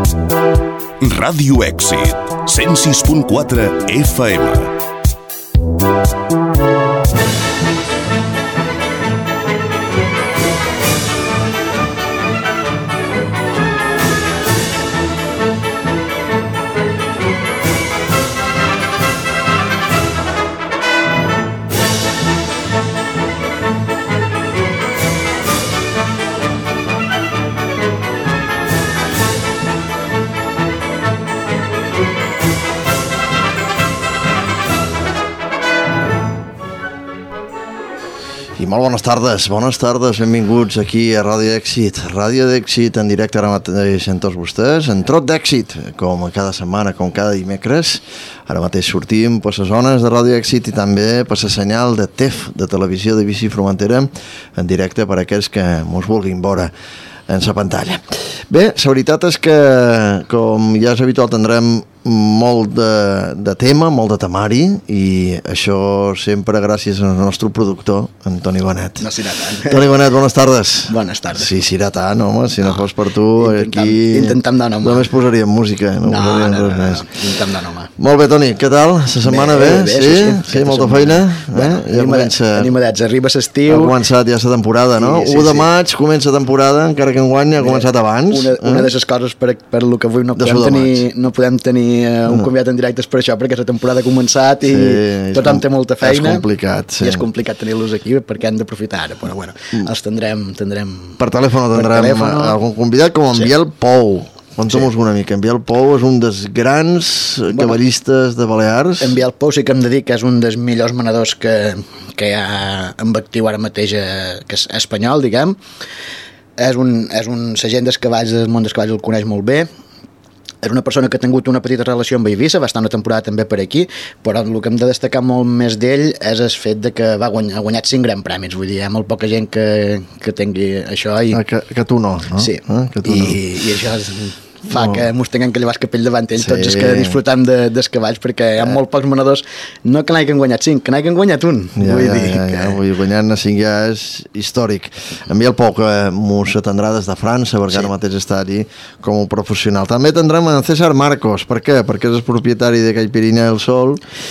Ràdio Èxit, 106.4 FM. I molt bones tardes, benvinguts aquí a Ràdio Èxit. Ràdio d'Èxit en directe ara mateix amb tots vostès, en Trot d'Èxit, com cada setmana, com cada dimecres. Ara mateix sortim per les zones de Ràdio Èxit i també per la senyal de TEF, de Televisió de Vici Formentera, en directe per a aquells que mos vulguin veure en la pantalla. Bé, la veritat és que, com ja és habitual, tindrem molt de tema, molt de temari, i això sempre gràcies al nostre productor, en Toni Benet. No serà tant. Toni Benet, bones tardes. Bones tardes. Sí, serà tant, home, si no fos per tu, aquí... Intentem d'anar, home. Només posaríem música, no posaríem res més. Intentem d'anar, home. Molt bé, Toni, què tal? La setmana bé? Sí, molta feina? Ja comença... Animadets, arriba l'estiu. Ha començat ja la temporada, no? 1 de maig comença temporada, encara que enguany ha començat abans. Una de les coses per lo que avui no podem tenir un convidat en directe és per això, perquè la temporada ha començat i tothom té molta feina. És complicat, sí. I és complicat tenir-los aquí perquè hem d'aprofitar ara, però bueno, els tindrem... Per telèfon tindrem algun convidat com en Biel Pou. Conta'm-nos una mica. En Biel Pou és un dels grans cavallistes de Balears. En Biel Pou sí que hem de dir que és un dels millors manadors que hi ha en actiu ara mateix, que és espanyol, diguem. És la gent dels cavalls, del món dels cavalls el coneix molt bé. És una persona que ha tingut una petita relació amb Eivissa, va estar una temporada també per aquí, però el que hem de destacar molt més d'ell és el fet de que ha guanyat 5 grans premis, vull dir, hi ha molt poca gent que tingui això. Que tu no? Sí, i això fa que mos tinguem que llevar el capell davant ell, tots els que disfrutam dels cavalls, perquè hi ha molt pocs manadors, no que n'hagin guanyat 5, que n'hagin guanyat un. Guanyant-ne 5 ja és històric. En Biel Pou, que mos atendrà des de França, perquè ara mateix està allí com a professional. També tindrem en César Marcos. Per què? Perquè és el propietari de Caipirinha del Sol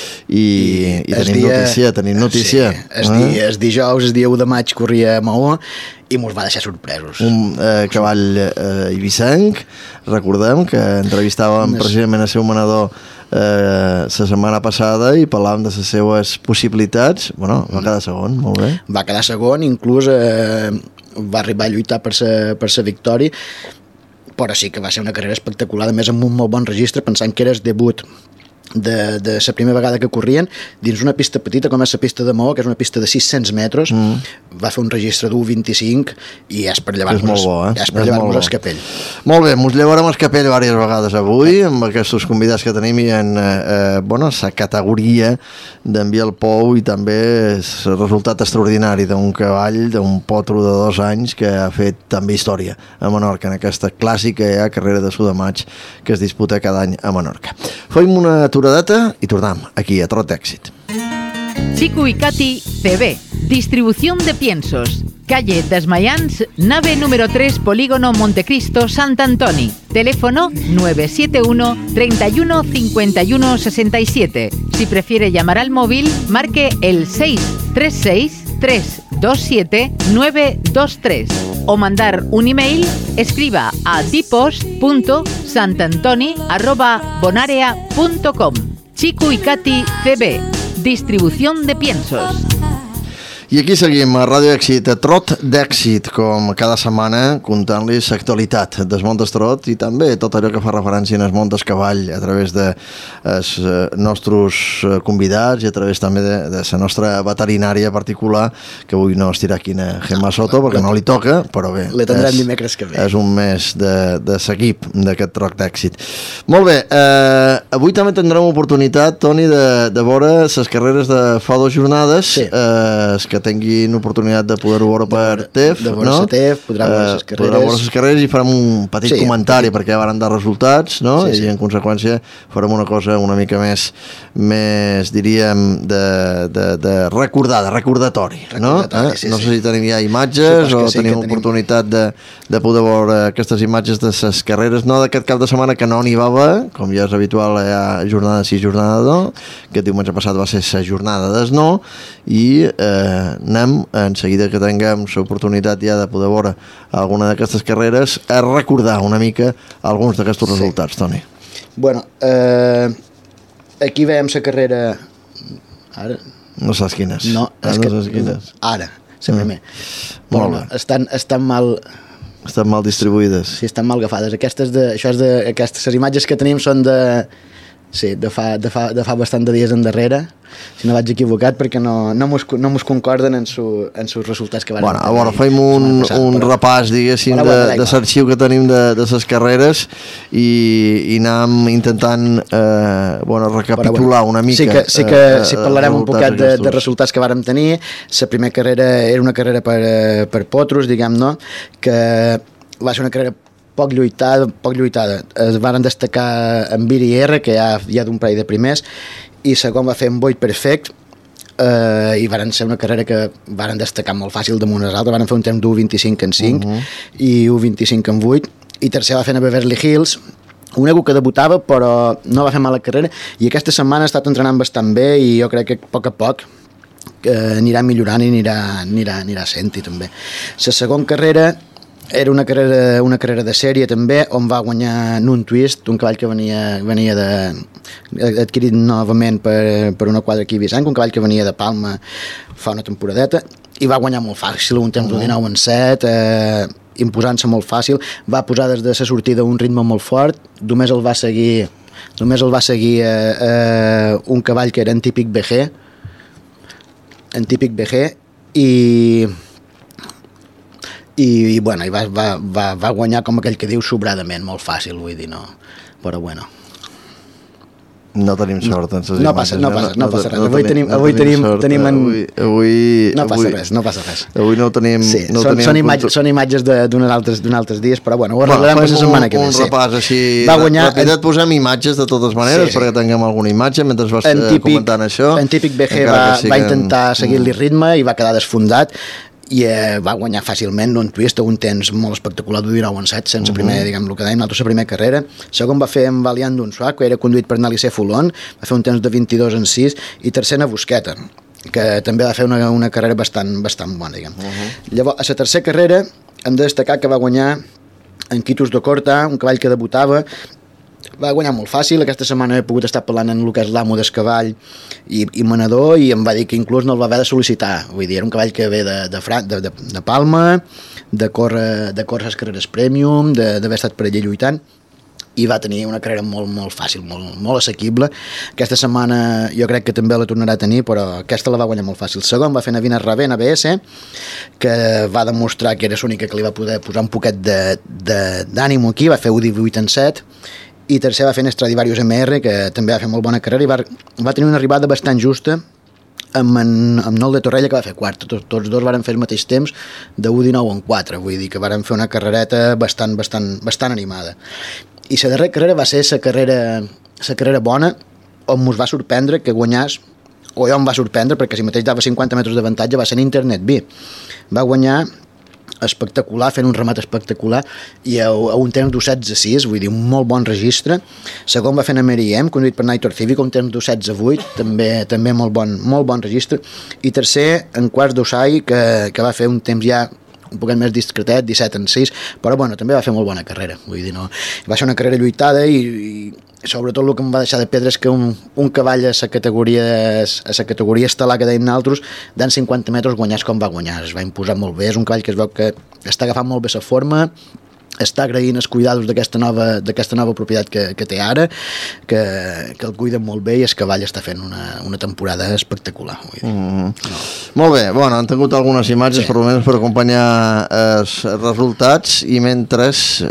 i tenim notícia. El dijous, el dia 1 de maig, corria a Maó i mos va deixar sorpresos. Un cavall eivissenc, recordem que entrevistàvem precisament el seu manador la setmana passada i parlàvem de les seues possibilitats. Bueno, va quedar segon, molt bé. Va quedar segon, inclús va arribar a lluitar per la victòria, però sí que va ser una carrera espectacular, a més amb un molt bon registre, pensant que era el debut de la primera vegada que corrien dins una pista petita com és la pista de Maó, que és una pista de 600 metres. Va fer un registre d'1.25 i és per llevar-nos el capell. Molt bé, mos llevarem el capell diverses vegades avui amb aquests convidats que tenim i en la categoria d'en Biel Pou, i també el resultat extraordinari d'un cavall, d'un potro de 2 anys que ha fet també història a Menorca en aquesta clàssica carrera de Sud de Maig que es disputa cada any a Menorca. Fem una aturadeta i tornem aquí a Trot d'Èxit. Chico y Katy CB, distribución de piensos, calle Desmayans, nave número 3, Polígono Montecristo, Sant Antoni. Teléfono 971 31 51 67. Si prefiere llamar al móvil, marque el 636 327 923 o mandar un email, escriba a dipost.santantoni@bonarea.com. Chico y Katy CB, distribución de piensos. I aquí seguim a Ràdio Èxit, a Trot d'Èxit, com cada setmana, contant-los l'actualitat del món del trot i també tot allò que fa referència al món del cavall a través dels nostres convidats i a través també de la nostra veterinària particular, que avui no estirà aquí a Gemma Soto perquè no li toca, però bé, le tindrem dimecres que ve. És un mes de l'equip d'aquest Trot d'Èxit. Molt bé, avui també tindrem oportunitat, Toni, de veure les carreres de fa 2 jornades, que tinguin oportunitat de poder-ho veure per TEF, de veure la TEF, podrà veure les carreres. Podrà veure les carreres i farem un petit comentari perquè varen dar resultats, no? I en conseqüència farem una cosa una mica més diríem, de recordatori, no? No sé si tenim ja imatges o tenim oportunitat de poder veure aquestes imatges de les carreres, no d'aquest cap de setmana que no n'hi va haver, com ja és habitual, hi ha jornada sí, jornada no, aquest diumenge passat va ser la jornada d'esno i anem, en seguida que tinguem l'oportunitat ja de poder veure alguna d'aquestes carreres, a recordar una mica alguns d'aquests resultats, Toni. Bueno, aquí veiem la carrera... Ara... No saps quines. No, és que... Ara, la primer. Molt bé. Estan mal... Estan mal distribuïdes. Sí, estan mal agafades. Les imatges que tenim són de fa bastant de dies endarrere, si no vaig equivocat, perquè no mos concorden en sus resultats que van... Bueno, a veure, fem un repàs, diguéssim, de l'arxiu que tenim de les carreres i anem intentant recapitular una mica. Sí que parlarem un poquet de resultats que vàrem tenir. La primera carrera era una carrera per potros, diguem-ne, que va ser una carrera poc lluitada. Es van destacar en Viri i R, que hi ha d'un parell de primers, i segon va fer en Boyd Perfect, i varen ser una carrera que varen destacar molt fàcil damunt les altres, varen fer un temps d'1.25 en 5 i 1.25 en 8, i tercer va fer a Beverly Hills, un ego que debutava però no va fer mala carrera, i aquesta setmana ha estat entrenant bastant bé i jo crec que a poc anirà millorant i anirà sent-hi també. La segona carrera era una carrera de sèrie també, on va guanyar Nun Twist, un cavall que venia adquirit novament per una quadra aquí a Vicenç, un cavall que venia de Palma fa una temporadeta, i va guanyar molt fàcil, un temps de 19 en 7, imposant-se molt fàcil, va posar des de la sortida un ritme molt fort, només el va seguir un cavall que era en típic BG, i va guanyar, com aquell que diu, sobradament, molt fàcil, vull dir, no, però bueno. No tenim sort en les imatges. No passa res. Avui tenim no passa res. Avui no tenim... Sí, són imatges d'un altres dies, però bueno, ho arreglarem la setmana que ve. Un repàs així, rapidet posem imatges de totes maneres, perquè tinguem alguna imatge mentre vas comentant això. En típic BG va intentar seguir-li ritme i va quedar desfondat, i va guanyar fàcilment un twist a un temps molt espectacular de 19 en 7 sense primer, diguem, el que dèiem, la primera carrera. Segon va fer en Valiant d'un Suac, que era conduït per Nalice Fulon, va fer un temps de 22 en 6, i tercer a Busqueta, que també va fer una carrera bastant bona, diguem. Llavors, a la tercera carrera hem de destacar que va guanyar en Quitus de Corta, un cavall que debutava, va guanyar molt fàcil. Aquesta setmana he pogut estar parlant amb el que és l'amo del cavall i manador, i em va dir que inclús no el va haver de sol·licitar. Vull dir, era un cavall que ve de Palma, de córrer les carreres Premium, d'haver estat per allà lluitant, i va tenir una carrera molt fàcil, molt assequible. Aquesta setmana jo crec que també la tornarà a tenir, però aquesta la va guanyar molt fàcil. Segon va fer Navina Rabé en ABS, que va demostrar que era l'única que li va poder posar un poquet d'ànimo aquí, va fer 18 en 7, i tercer va fer en Stradivarius MR, que també va fer molt bona carrera, i va tenir una arribada bastant justa amb Nol de Torrella, que va fer quart. Tots dos varen fer el mateix temps de 1.19 en 4, vull dir que varen fer una carrereta bastant animada. I la darrera carrera va ser la carrera bona, on mos va sorprendre que guanyàs, o jo em va sorprendre, perquè si mateix dava 50 metres d'avantatge, va ser en Internet B. Va guanyar espectacular, fent un remat espectacular, i a un temps d'16-6, vull dir, un molt bon registre. Segon va fer en Meriem, conduït per Nightor Civic, un temps d'16-8, també molt bon registre. I tercer, en quarts d'Osai, que va fer un temps ja un poquet més discretet, 17 en 6, però bueno, també va fer molt bona carrera, vull dir, no. Va ser una carrera lluitada i sobretot el que em va deixar de pedra és que un cavall a la categoria estel·lar que dèiem nosaltres, d'en 50 metres guanyàs com va guanyar, es va imposar molt bé, és un cavall que es veu que està agafant molt bé la forma, està agraint els cuidados d'aquesta nova propietat que té ara, que el cuiden molt bé, i el cavall està fent una temporada espectacular. Vull dir. No. Molt bé, bueno, han tingut algunes imatges per almenys per acompanyar els resultats, i mentre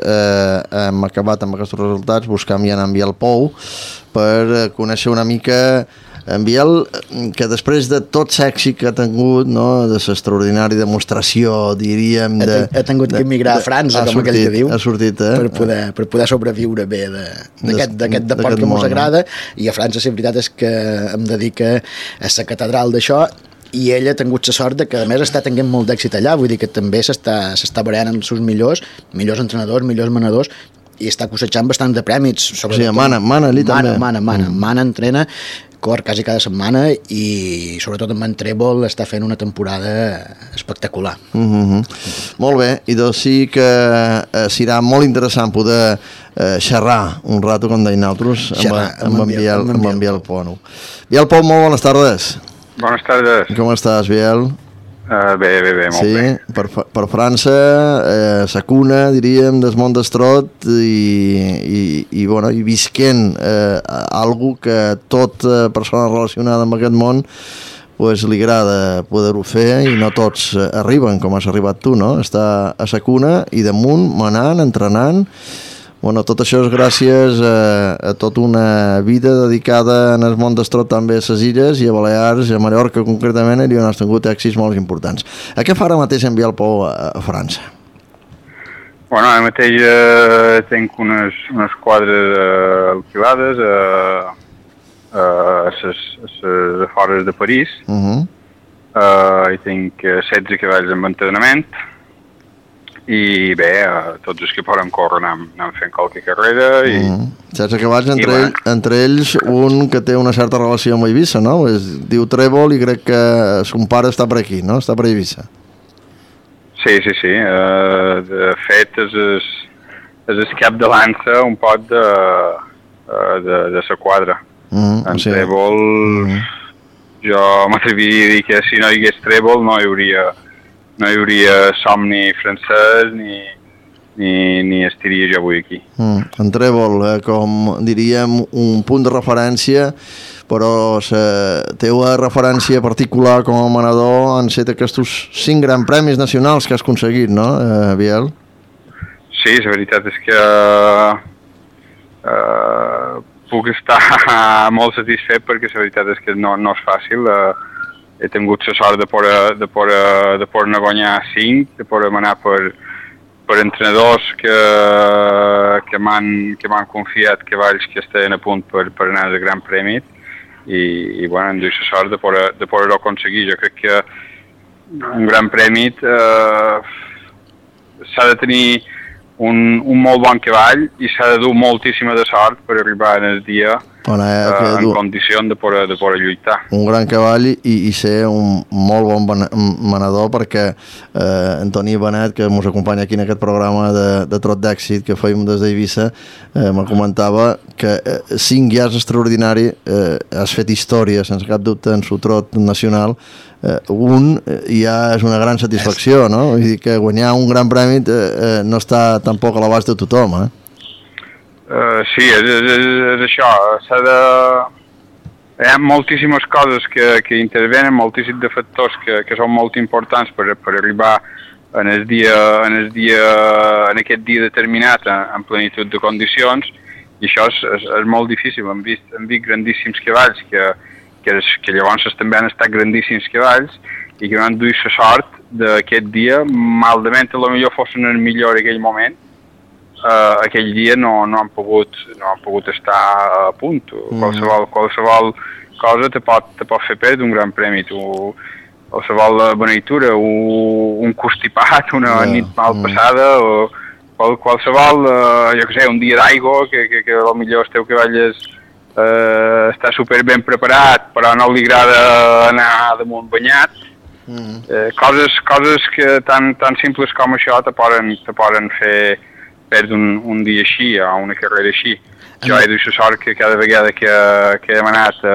hem acabat amb aquests resultats buscam ja anar al Pou per conèixer una mica En Biel, que després de tot l'èxit que ha tingut, no, de l'extraordinària demostració, diríem... Ha tingut que emigrar a França, com aquell que diu, ha sortit, per poder sobreviure bé d'aquest deport que ens agrada, i a França la veritat és que em dedica a la catedral d'això, i ell ha tingut la sort de que a més està tenint molt d'èxit allà, vull dir que també s'està barallant amb els seus millors entrenadors, millors manadors, i està cosechant bastant de prèmits. O sigui, mana allà també. Mana, entrena, cor quasi cada setmana, i sobretot amb en Trèvol està fent una temporada espectacular. Molt bé, i doncs sí que serà molt interessant poder xerrar un rato, com deien nosaltres, amb en Biel Pou. Biel Pou, molt bones tardes. Bones tardes. Com estàs, Biel? Bé, molt bé. Per França, sa cuna, diríem, del món d'estrot, i visquent algo que tota persona relacionada amb aquest món pues, li agrada poder-ho fer, i no tots arriben com has arribat tu, no? Està a sa cuna i damunt, manant, entrenant. Bueno, tot això és gràcies a tota una vida dedicada en el món d'estrot també a les Illes i a Balears i a Mallorca concretament, i on has tingut èxits molt importants. A què fa ara mateix en Biel Pou a França? Bueno, ara mateix tinc unes quadres alquilades a les afores de París. I tinc 16 cavalls amb entrenament. I bé, tots els que poden córrer anem fent qualque carrera. 16 cavalls, entre ells un que té una certa relació amb Eivissa, no? Es diu Trèvol i crec que son pare està per aquí, no? Està per Eivissa. Sí. De fet, és el cap de lança un poc de la quadra. En Trèvol, jo m'atreviria a dir que si no hi hagués Trèvol no hi hauria somni francès ni estaria jo avui aquí. En Trèvol, com diríem, un punt de referència, però la teva referència particular com a manador han estat aquests 5 grans premis nacionals que has aconseguit, no, Biel? Sí, la veritat és que puc estar molt satisfet, perquè la veritat és que no és fàcil. He tingut la sort de poder guanyar 5, de poder anar per entrenadors que m'han confiat cavalls que estaven a punt per anar al Gran Premi, i bueno, em duia la sort de poder-ho aconseguir. Jo crec que un Gran Premi s'ha de tenir un molt bon cavall i s'ha de dur moltíssima de sort per arribar en el dia en condició de poder lluitar. Un gran cavall i ser un molt bon manador, perquè Antoni Benet, que ens acompanya aquí en aquest programa de Trot d'Èxit que fèiem des d'Eivissa, me comentava que 5 ja és extraordinari, has fet història sense cap dubte en su trot nacional, un ja és una gran satisfacció, no? Vull dir que guanyar un gran premi no està tampoc a l'abast de tothom, Sí, és això. Hi ha moltíssimes coses que intervenen, moltíssims de factors que són molt importants per arribar en aquest dia determinat en plenitud de condicions, i això és molt difícil. Hem vist grandíssims cavalls que llavors també han estat grandíssims cavalls i que no han duit la sort d'aquest dia, malament a lo millor fossin el millor en aquell moment. Aquell dia no han pogut estar a punt. Qualsevol cosa te pot fer perdre un gran premi. Qualsevol beneïtura, un constipat, una nit mal passada, o qualsevol, jo què sé, un dia d'aigua, que potser el teu cavall està super ben preparat, però no li agrada anar damunt banyat. Coses que tan simples com això te poden fer perdre un dia així o una carrera així. Jo he dut la sort que cada vegada que hem anat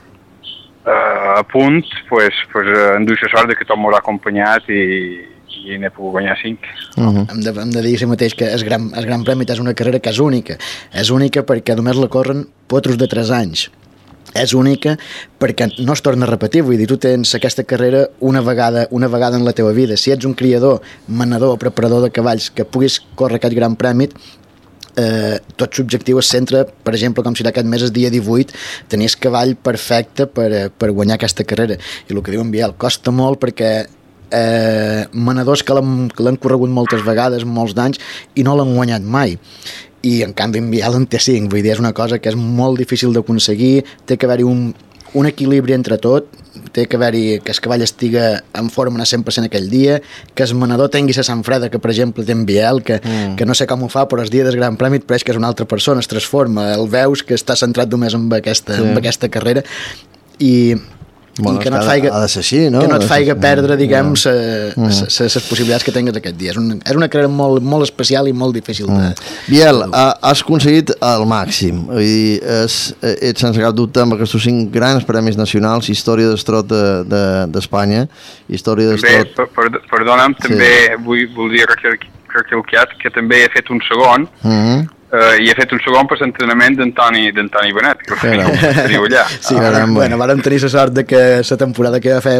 a punt, hem dut la sort que tot m'haurà acompanyat i n'he pogut guanyar 5. Hem de dir mateix que el Gran Premi és una carrera que és única. És única perquè només la corren potros de 3 anys. És única perquè no es torna a repetir, vull dir, tu tens aquesta carrera una vegada en la teva vida. Si ets un criador, manador o preparador de cavalls que puguis córrer aquest Gran Premi, tot l'objectiu es centra, per exemple, com si aquest mes el dia 18 tenies cavall perfecte per guanyar aquesta carrera, i el que diu en Biel, costa molt perquè manadors que l'han corregut moltes vegades, molts d'anys, i no l'han guanyat mai, i en canvi en Biel en té 5, vull dir, és una cosa que és molt difícil d'aconseguir, té que haver-hi un equilibri entre tot, té que haver-hi que el cavall estiga en forma a 100% aquell dia, que el manador tingui la sang freda, que per exemple té en Biel, que no sé com ho fa, però el dia del Gran Premi et pareix que és una altra persona, es transforma, el veus que està centrat només en aquesta carrera, i que no et faci, ha de ser així, no? Que no et faci perdre, diguem, les possibilitats que tingues aquest dia. És una carrera molt, molt especial i molt difícil de... Biel, has aconseguit el màxim, vull dir, ets sense cap dubte amb aquests 5 grans premis nacionals, història d'estrot d'Espanya, història d'estrot... Perdona'm, també voldria recalcar que també he fet un segon, i he fet un segon per l'entrenament d'Antoni Benet, que teniu allà. Sí, vàrem tenir la sort de que la temporada que feia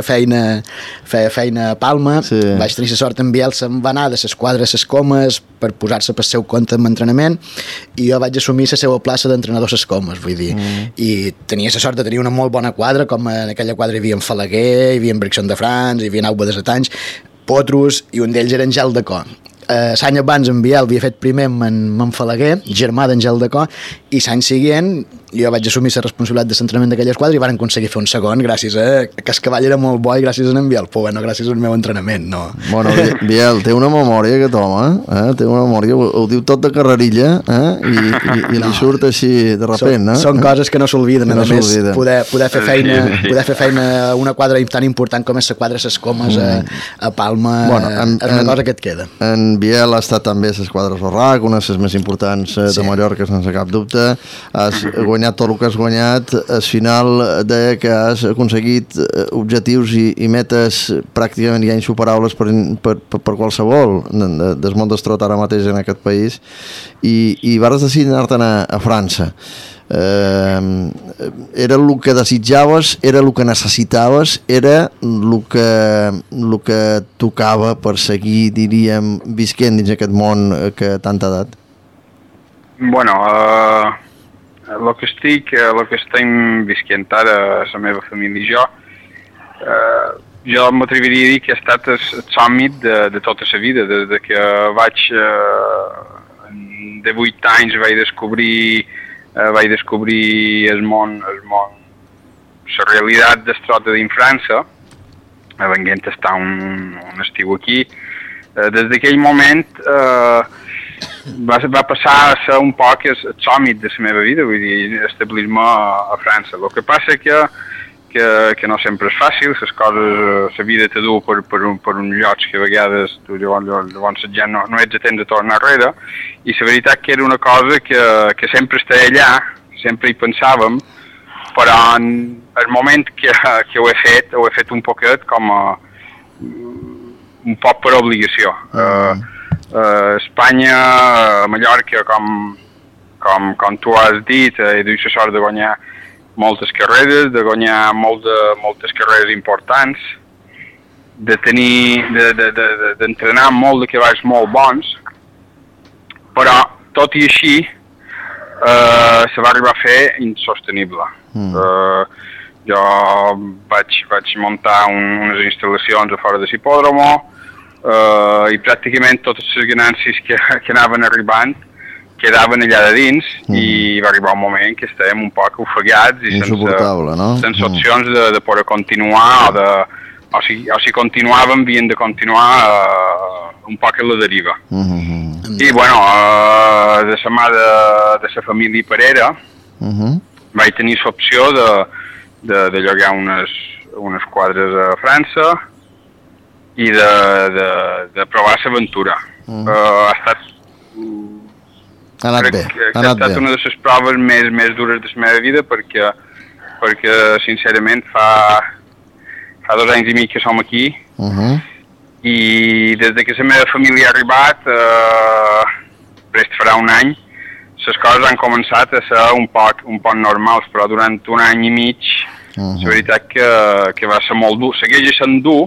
feina a Palma, vaig tenir la sort en Biel se'n va anar de les quadres a les comes per posar-se pel seu compte amb entrenament, i jo vaig assumir la seva plaça d'entrenador a les comes, vull dir, i tenia la sort de tenir una molt bona quadra, com en aquella quadra hi havia en Falaguer, hi havia en Brixon de France, hi havia en Auba de Setanys, Potros, i un d'ells era en Gel de Cor. L'any abans en Biel havia fet primer amb Falaguer, germà d'en Gel de Cor, i l'any següent jo vaig assumir la responsabilitat de l'entrenament d'aquella esquadra i van aconseguir fer un segon gràcies a que el cavall era molt bo i gràcies a en Biel, però bueno, gràcies al meu entrenament, no. Bueno, Biel, té una memòria aquest home, té una memòria, ho diu tot de carrerilla, i li surt així de repent, no? Són coses que no s'olviden, a més, poder fer feina a una quadra tan important com és la quadra a les comes a Palma, és una cosa que et queda. En Biel ha estat també a les quadres Barrac, una de les més importants de Mallorca, sense cap dubte, has guanyat tot el que has guanyat, al final deia que has aconseguit objectius i metes pràcticament ja insuperables per qualsevol del món d'estrot ara mateix en aquest país, i vas decidir anar-te'n a França. Era el que desitjaves, era el que necessitaves, era el que tocava per seguir, diríem, visquent dins aquest món que tant t'ha dat? Bueno, el que estem visquent ara, la meva família i jo m'atreviria a dir que ha estat el somni de tota la vida, des que vaig de 8 anys vaig descobrir el món, la realitat d'estrot dins França, venint a estar un estiu aquí. Des d'aquell moment va passar a ser un poc el somni de la meva vida, vull dir, establir-me a França. El que passa que no sempre és fàcil, les coses, la vida te du per un lloc que a vegades tu llavors ja no ets a temps de tornar enrere, i la veritat que era una cosa que sempre estava allà, sempre hi pensàvem, però en el moment que ho he fet un poquet com un poc per obligació. Espanya, Mallorca, com tu has dit, he dut la sort de guanyar moltes carreres, de guanyar moltes carreres importants, d'entrenar molt de cavalls molt bons, però tot i així se va arribar a fer insostenible. Jo vaig muntar unes instal·lacions a fora de l'hipòdromo, i pràcticament totes les ganàncies que anaven arribant quedaven allà de dins, i va arribar un moment que estàvem un poc ofegats i sense opcions de poder continuar, o si continuàvem havien de continuar un poc a la deriva. I bueno, de la mà de la família Parera vaig tenir l'opció de llogar unes quadres a França i de provar l'aventura. Ha anat bé. Ha estat una de les proves més dures de la meva vida perquè sincerament fa 2 anys i mig que som aquí, i des que la meva família ha arribat, prest farà un any, les coses han començat a ser un poc normals, però durant un any i mig la veritat que va ser molt dur, segueix sent dur,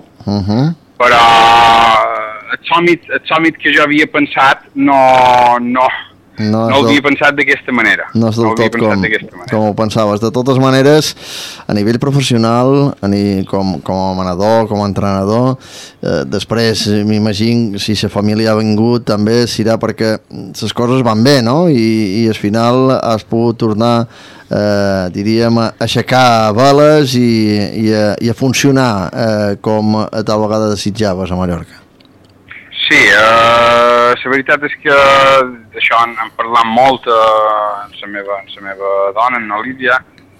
però el somni que jo havia pensat no no ho havia pensat d'aquesta manera. No és del tot com ho pensaves. De totes maneres, a nivell professional, com a manador, com a entrenador, després m'imagino si la família ha vingut també serà perquè les coses van bé, no? I al final has pogut tornar, diríem, a aixecar veles i a funcionar com a tal vegada desitjaves a Mallorca. Sí, la veritat és que d'això hem parlat molt amb la meva dona, en Olivia.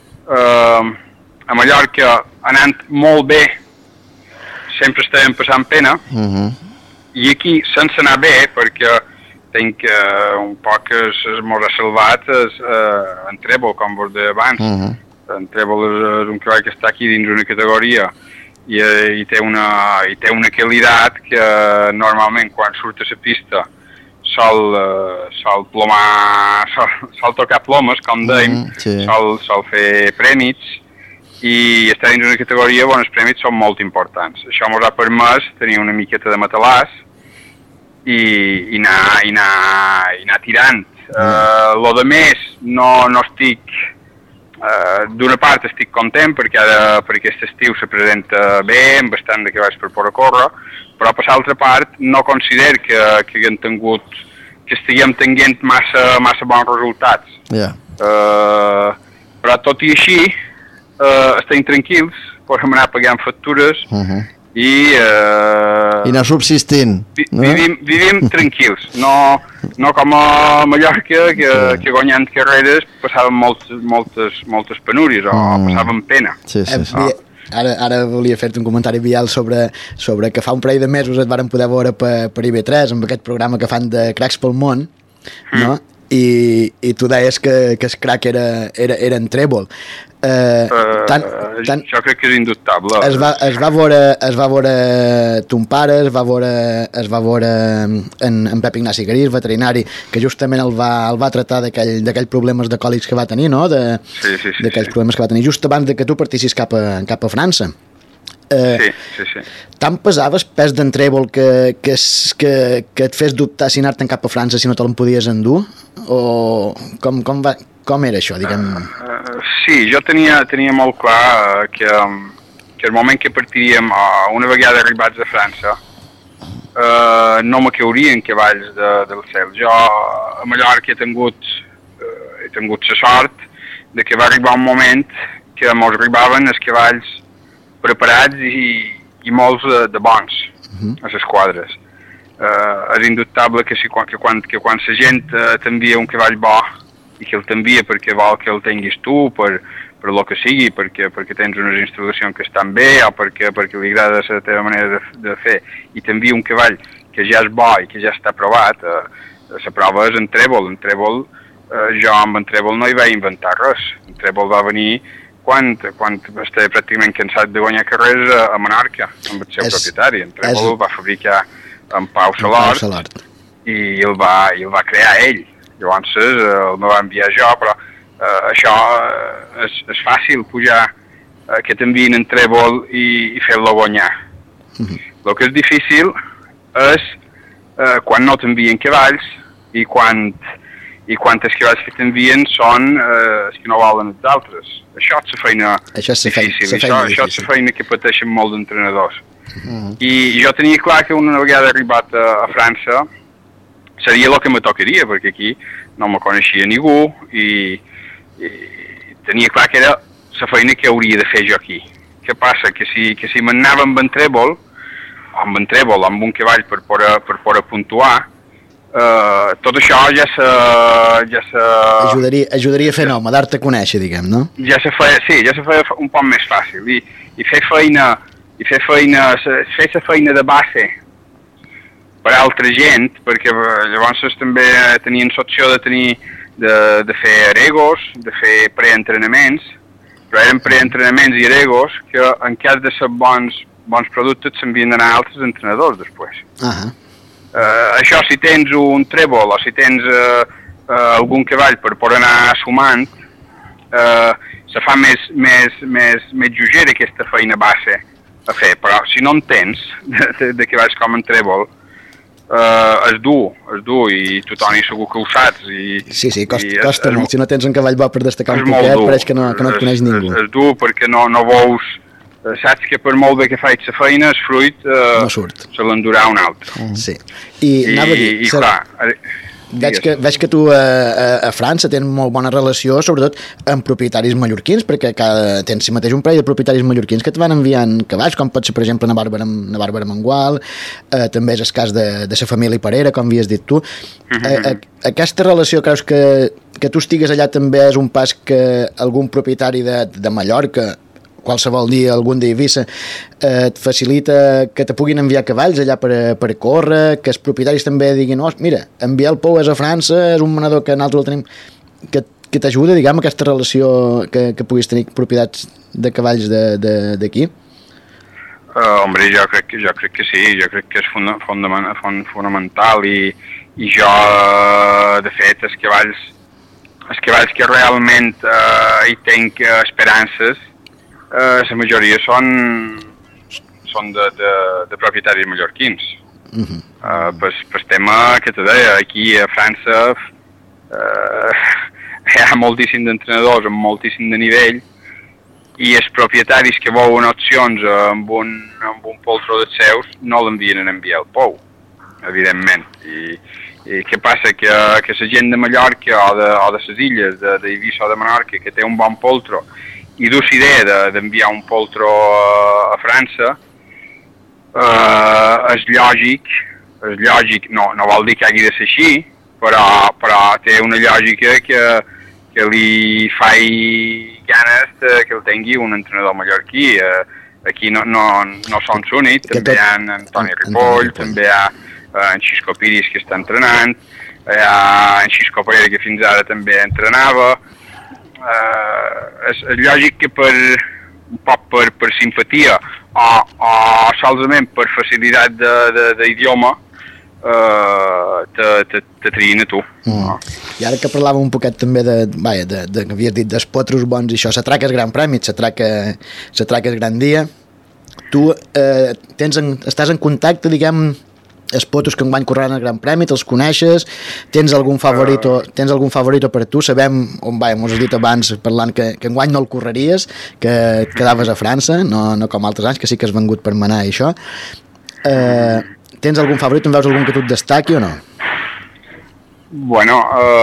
A Mallorca, anant molt bé, sempre estàvem passant pena, i aquí, sense anar bé, perquè tinc un poc mos ha salvat en Trèvol, com vos deia abans. En Trèvol és un cavall que està aquí dins una categoria i té una qualitat que normalment quan surt a la pista sol plomar, sol tocar plomes, com dèiem, sol fer prèmits, i estar dins una categoria on els prèmits són molt importants. Això ens ha permès tenir una miqueta de matalàs i anar tirant. Lo de més no estic... D'una part estic content perquè aquest estiu se presenta bé, amb bastant de cavalls per poder córrer, però per l'altra part no considero que estiguem tenint massa bons resultats. Però tot i així estem tranquils, podem anar pagant factures i anar subsistint. Vivim tranquils, no com a Mallorca, que guanyant carreres passaven moltes penúries o passaven pena. Sí. Ara volia fer-te un comentari vial sobre que fa un parell de mesos et varen poder veure per IB3 amb aquest programa que fan de Cracs pel món, no? I tu deies que el crac era en Trèvol. Jo crec que és indubtable. Es va veure ton pare, es va veure en Pep Ignasi Garís, veterinari, que justament el va tratar d'aquells problemes de còlics que va tenir, no? D'aquells problemes que va tenir just abans que tu partissis cap a França. Sí. Tant pesava el pes d'en Trèvol que et fes dubtar si anar-te'n cap a França si no te'l podies endur? O com era això, diguem? Sí, jo tenia molt clar que el moment que partiríem, una vegada arribats a França, no me caurien cavalls del cel. Jo a Mallorca he tingut la sort de que va arribar un moment que mos arribaven els cavalls preparats i molts de bons a les quadres. És indubtable que quan la gent t'envia un cavall bo i que el t'envia perquè vol que el tinguis tu, per lo que sigui, perquè tens unes instruccions que estan bé o perquè li agrada la teva manera de fer, i t'envia un cavall que ja és bo i que ja està provat, la prova és en Trèvol. Jo amb en Trèvol no hi vaig inventar res. En Trèvol va venir quan estava pràcticament cansat de guanyar carreres a Menorca, amb el seu propietari. En Trèvol el va fabricar en Pau Salort i el va crear ell. Llavors el va enviar jo, però això és fàcil, pujar que t'envien en Trèvol i fer-lo guanyar. El que és difícil és quan no t'envien cavalls i quan els cavalls que t'envien són els que no volen els altres. Això és la feina difícil, això és la feina que pateixen molts entrenadors. I jo tenia clar que una vegada arribat a França seria el que me tocaria, perquè aquí no me coneixia ningú i tenia clar que era la feina que hauria de fer jo aquí. Què passa? Que si m'anava amb en Trèvol, amb un cavall per poder puntuar, tot això ja ajudaria a fer nom, a dar-te a conèixer, diguem, no? Ja se feia un poc més fàcil i fer la feina de base per a altra gent, perquè llavors també tenien l'opció de fer aregos, de fer preentrenaments, però eren preentrenaments i aregos que en cas de ser bons productes s'havien d'anar a altres entrenadors després. Això si tens un Trèvol o si tens algun cavall per poder anar sumant, se fa més lleugera aquesta feina base a fer, però si no en tens de cavalls com en Trèvol, és dur i tothom segur que ho saps. Sí, costa molt. Si no tens un cavall bo per destacar un poquet, pareix que no et coneix ningú. És dur perquè no veus, saps que per molt bé que faig la feina, el fruit no surt. Se l'endurà un altre. Sí. I anava a dir, clar, veig que tu a França tens molt bona relació, sobretot amb propietaris mallorquins, perquè tens si mateix un parell de propietaris mallorquins que et van enviant cavalls, com pot ser, per exemple, na Bàrbara Mangual, també és el cas de la família Parera, com havies dit tu. Aquesta relació, creus que tu estigues allà també és un pas que algun propietari de Mallorca, qualsevol dia, algun dia a Eivissa, et facilita que te puguin enviar cavalls allà per córrer, que els propietaris també diguin, mira, enviar el Pou és a França, és un manador que nosaltres el tenim, que t'ajuda, diguem, aquesta relació que puguis tenir propietats de cavalls d'aquí? Hombre, jo crec que sí, jo crec que és fonamental i jo, de fet, els cavalls que realment hi tenc esperances, la majoria són de propietaris mallorquins. Per tema que te deia, aquí a França hi ha moltíssim d'entrenadors amb moltíssim de nivell i els propietaris que veuen opcions amb un poltro dels seus no l'envien a enviar el Pou, evidentment. I què passa? Que la gent de Mallorca o de les illes, d'Eivissa o de Menorca, que té un bon poltro i dus idea d'enviar un poltro a França, és lògic, no vol dir que hagi de ser així, però té una lògica que li fa ganes que el tingui un entrenador mallorquí. Aquí no són l'únic, també hi ha Antoni Ripoll, també hi ha en Xisco Piris que està entrenant, hi ha en Xisco Parera que fins ara també entrenava. És lògic que un poc per simpatia o solament per facilitat d'idioma te triïn a tu. I ara que parlàvem un poquet també que havies dit dels potros bons i això, s'atraca el Gran Premi, s'atraca el Gran Dia, tu estàs en contacte, diguem, els potros que enguany correran el Gran Premi, te'ls coneixes, tens algun favorito per tu, sabem, mos has dit abans parlant que enguany no el correries, que et quedaves a França, no com altres anys, que sí que has vengut per manar i això. Tens algun favorit, en veus algun que tu et destaqui o no? Bueno,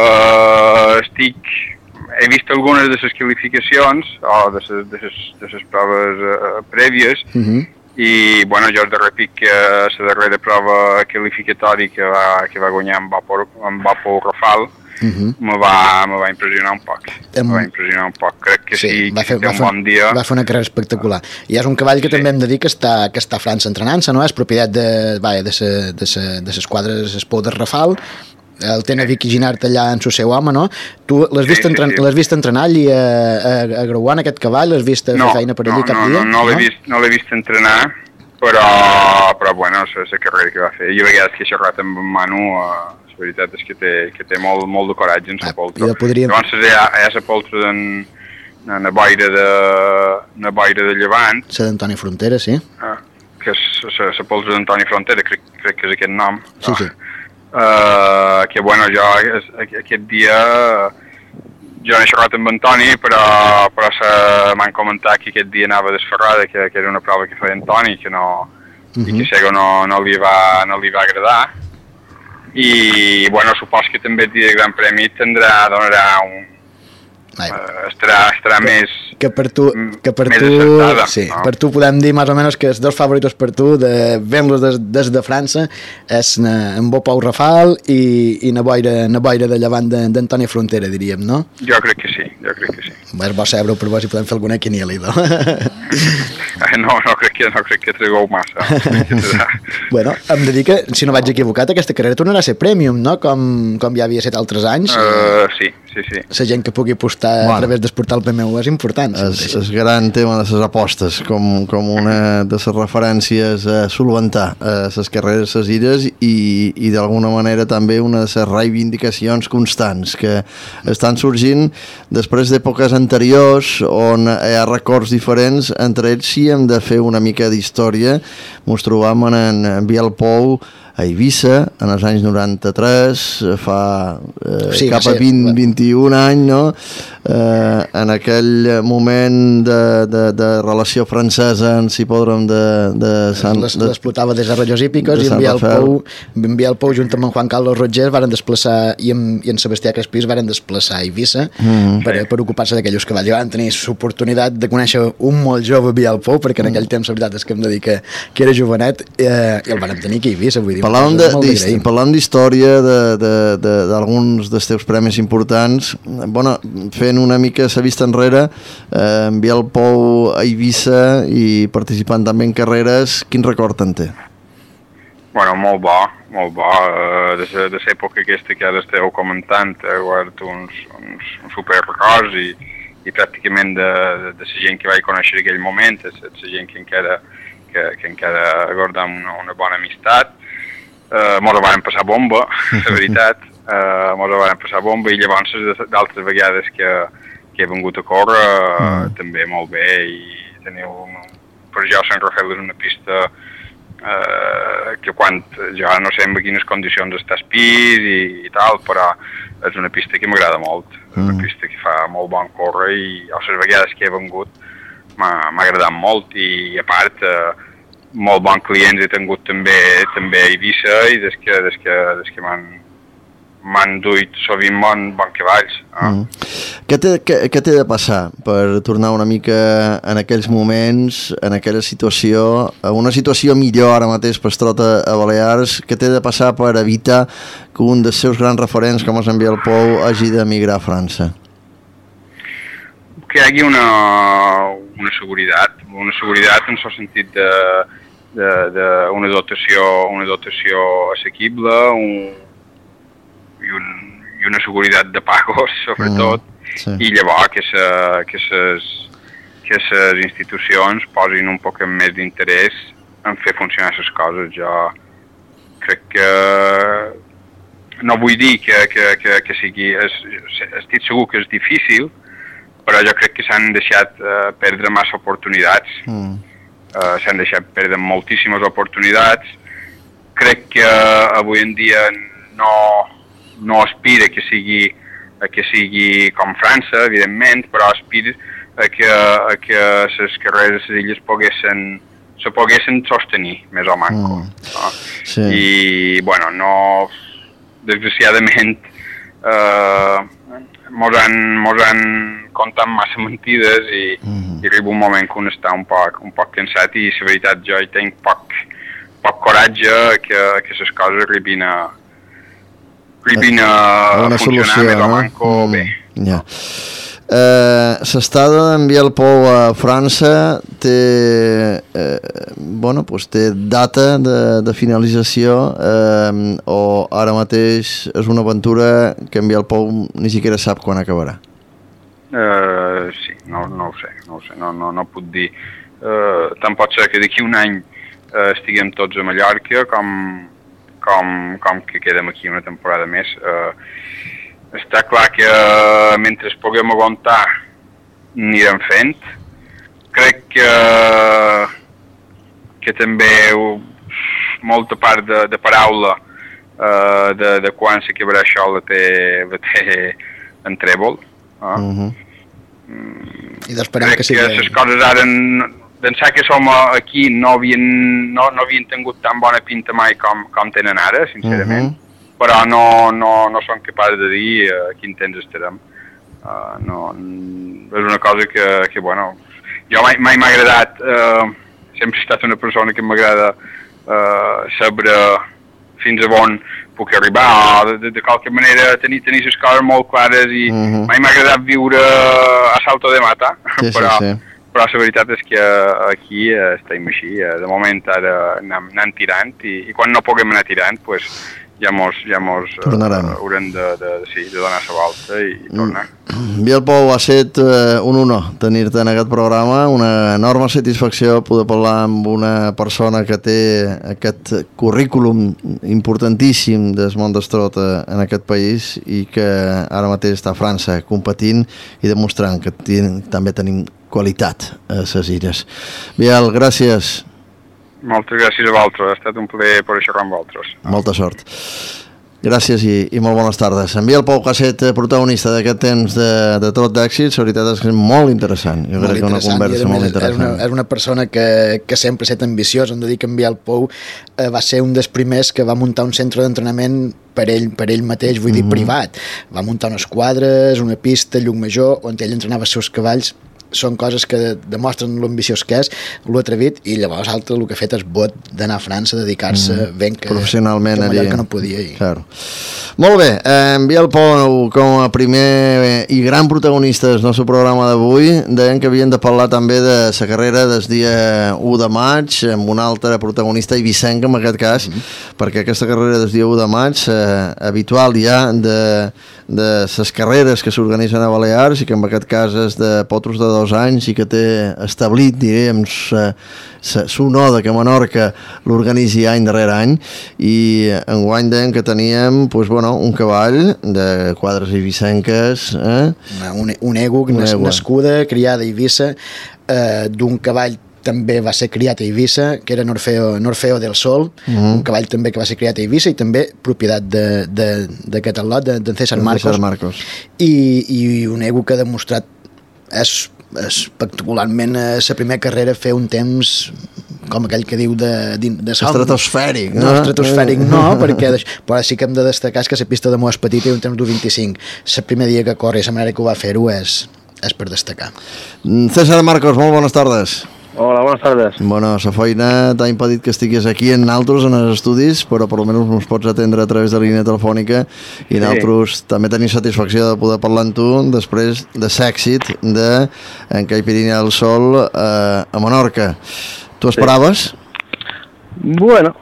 he vist algunes de les qualificacions o de les proves prèvies i, bueno, jo el darrer pic, la darrera prova qualificatori que va guanyar en Vapo Rafal, me va impressionar un poc. Crec que sí, que té un bon dia. Va fer una carrera espectacular. I és un cavall que també hem de dir que està a França entrenant-se, no? És propietat de les quadres Espou de Rafal, el tenen Vicky Ginart allà en el seu home, no? Tu l'has vist entrenar allí a Grauan, aquest cavall? L'has vist fer feina per allí cap dia? No l'he vist entrenar, però bueno, la carrera que va fer. Jo a vegades que he xerrat amb en Manu, la veritat és que té molt de coratge en la poltra. Llavors hi ha la poltra en la boira de Llevant. La d'Antoni Frontera, sí. Que és la poltra d'Antoni Frontera, crec que és aquest nom. Sí. Que bueno, jo aquest dia jo n'he xerrat amb Antoni, però m'han comentat que aquest dia anava desferrada, que era una prova que feia Antoni, que i que segur no li va agradar. I bueno, supos que també el dia de Gran Premi donarà estarà més que per tu assentada, sí, no? Per tu podem dir més o menys que els dos favoritos per tu vem-los des de França és en Bopou Rafal i na boira de Llevant d'Antoni Frontera, diríem, no? Jo crec que sí. És bo saber-ho per veure si podem fer alguna quiniela. No crec que tragueu massa. Bueno, hem de dir que, si no vaig equivocat, aquesta carrera tornarà a ser Premium, no? Com ja havia estat altres anys. Sí. La gent que pugui apostar a través del portal PMU és important. És gran tema de les apostes, com una de les referències a solventar les carreres, les illes i d'alguna manera també una de les reivindicacions constants que estan sorgint després d'èpoques anteriors on hi ha records diferents. Entre ells sí hem de fer una mica d'història. Ens trobam en Biel Pou a Eivissa en els anys 93, fa cap a 20-21 anys, no? En aquell moment de relació francesa en Sipòdrom l'explotava des de Rojos Hípicos i enviar el Pou junt amb en Juan Carlos Rogers varen desplaçar i en Sebastià Crespís varen desplaçar a Eivissa per ocupar-se d'aquells cavalls. I van tenir l'oportunitat de conèixer un molt jove via el Pou, perquè en aquell temps la veritat és que hem de dir que era jovenet i el vàrem tenir aquí a Eivissa. Parlant d'història d'alguns dels teus premis importants, fent una mica la vista enrere, enviar el Pou a Eivissa i participant també en carreres, quin record en té? Bueno, molt bo. De l'època aquesta que ara esteu comentant, he guardat uns super records i pràcticament de la gent que vaig conèixer en aquell moment, la gent que encara guardam una bona amistat. Mos ho varen passar bomba, la veritat. I llavors d'altres vegades que he vengut a córrer també molt bé i per jo Sant Rafael és una pista que quan jo no sé en quines condicions està el pis i tal, però és una pista que m'agrada molt, una pista que fa molt bon córrer i les vegades que he vengut m'ha agradat molt i a part molt bons clients he tingut també a Eivissa i des que m'han duit sovint bon cavalls. Què té de passar per tornar una mica en aquells moments, en aquella situació, una situació millor ara mateix per Trot a Balears? Què té de passar per evitar que un dels seus grans referents, com és en Biel Pou, hagi d'emigrar a França? Que hi hagi una seguretat en el sentit d'una dotació assequible, i una seguretat de pagos, sobretot, i llavors que les institucions posin un poc més d'interès en fer funcionar les coses. Jo crec que no vull dir que sigui, estic segur que és difícil, però jo crec que s'han deixat perdre massa oportunitats, s'han deixat perdre moltíssimes oportunitats. Crec que avui en dia no aspira que sigui com França, evidentment, però aspira a que les carreres de les illes se poguessin sostenir, més o manco. Sí. I, bueno, desgraciadament, mos han contat massa mentides i arriba un moment que un està un poc cansat i, la veritat, jo hi tinc poc coratge que les coses arribin a funcionar més o manco bé. L'estada d'en Biel Pou a França té data de finalització o ara mateix és una aventura que en Biel Pou ni siquiera sap quan acabarà? Sí, no ho sé, no puc dir. Tant pot ser que d'aquí un any estiguem tots a Mallorca com que quedem aquí una temporada més. Està clar que mentre puguem aguantar anirem fent. Crec que també molta part de paraula de quan s'acabarà això la té en Trèvol. I d'esperar que sigui... Crec que les coses ara... Pensar que som aquí no havien tingut tan bona pinta mai com tenen ara, sincerament, però no som capaços de dir a quin temps estarem. És una cosa que bueno, jo mai m'ha agradat, sempre he estat una persona que m'agrada saber fins a on puc arribar, o de qualque manera tenir les coses molt clares i mai m'ha agradat viure a salto de mata, però la veritat és que aquí estem així, de moment ara anem tirant i quan no puguem anar tirant pues, ja mos haurem de donar la volta i tornar. Biel Pou, ha estat un honor tenir-te en aquest programa, una enorme satisfacció poder parlar amb una persona que té aquest currículum importantíssim del món del trot en aquest país i que ara mateix està a França competint i demostrant que també tenim qualitat a les illes. Biel, gràcies. Moltes gràcies a vosaltres, ha estat un plaer per això amb vosaltres. Molta sort. Gràcies i molt bones tardes. En Biel Pou Casset, protagonista d'aquest temps de Trot d'Èxits, la veritat és que és molt interessant. Jo crec que una conversa molt interessant. És una persona que sempre ha estat ambiciós. Hem de dir que en Biel Pou va ser un dels primers que va muntar un centre d'entrenament per ell mateix, vull dir, privat. Va muntar unes quadres, una pista, Llucmajor, on ell entrenava els seus cavalls. Són coses que demostren l'ambiciós que és, l'atrevit, i llavors altre el que ha fet és vot d'anar a França a dedicar-se ben que professionalment allà que no podia ir. Claro. Molt bé, en Biel Pou com a primer i gran protagonista del nostre programa d'avui, deien que havien de parlar també de la carrera del dia 1 de maig amb un altre protagonista eivissenc en aquest cas, perquè aquesta carrera del dia 1 de maig habitual ja de les carreres que s'organitzen a Balears i que en aquest cas és de potros de 2 anys i que té establit, diríem, sonor que Menorca l'organitzi any darrere any, i enguany deien que teníem un cavall de quadres eivissenques, un ego nascuda, criada a Eivissa, d'un cavall també va ser criat a Eivissa, que era Norfeo del Sol, un cavall també que va ser criat a Eivissa i també propietat d'aquest lot, d'en César Marcos. I un ego que ha demostrat espectacularment la primera carrera fer un temps com aquell que diu de estratosfèric. No, estratosfèric no, però sí que hem de destacar que la pista de Moa és petita i un temps d'1.25. El primer dia que corre i la manera que ho va fer-ho és per destacar. César Marcos, molt bones tardes. Hola, buenas tardes. Bueno, la feina t'ha impedit que estigués aquí en nosaltres, en els estudis, però per almenys ens pots atendre a través de la línia telefònica i nosaltres també tenim satisfacció de poder parlar amb tu després de l'èxit d'en Caipirinha del Sol a Menorca. Tu esperaves? Bueno,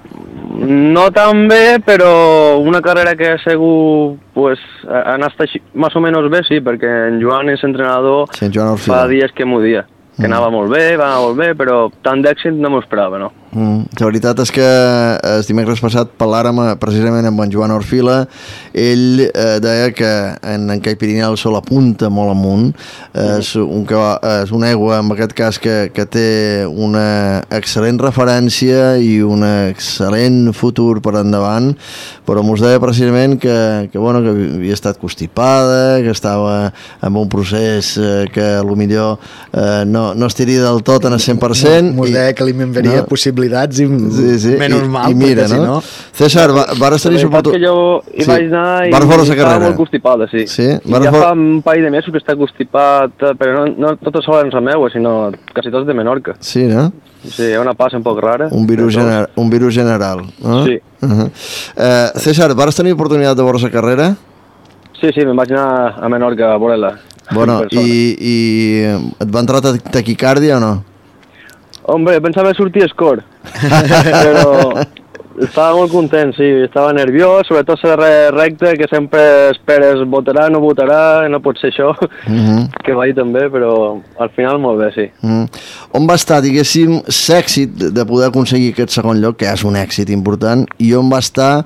no tan bé, però una carrera que segur ha anat més o menys bé, sí, perquè en Joan és entrenador fa dies que m'ho dia. Que anava molt bé, va anar molt bé, però tant d'èxit no m'ho esperava, no? La veritat és que el dimecres passat parlàrem precisament amb en Joan Orfila. Ell deia que en Caipirinha del Sol apunta molt amunt. És un egua, en aquest cas, que té una excel·lent referència i un excel·lent futur per endavant, però mos deia precisament que havia estat constipada, que estava en un procés que potser no estiria del tot en el 100%. Mos deia que li m'enviaria possibilitats i menys mal, i mira, no? César, vares tenir suportat... que jo hi vaig anar i estava molt constipada, sí. I ja fa un parell de mesos que està constipat, però no tot sola en la meua, sinó quasi tots de Menorca. Sí, no? Sí, hi ha una passa un poc rara. Un virus general, no? Sí. César, vares tenir oportunitat de veure la carrera? Sí, me'n vaig anar a Menorca a veure-la. Bueno, i et va entrar taquicàrdia o no? Hombre, pensava sortir escor, però estava molt content, sí, estava nerviós, sobretot la recta, que sempre esperes votarà, no votarà, no pot ser això, que vaig també, però al final molt bé, sí. On va estar, diguéssim, l'èxit de poder aconseguir aquest segon lloc, que és un èxit important, i on va estar,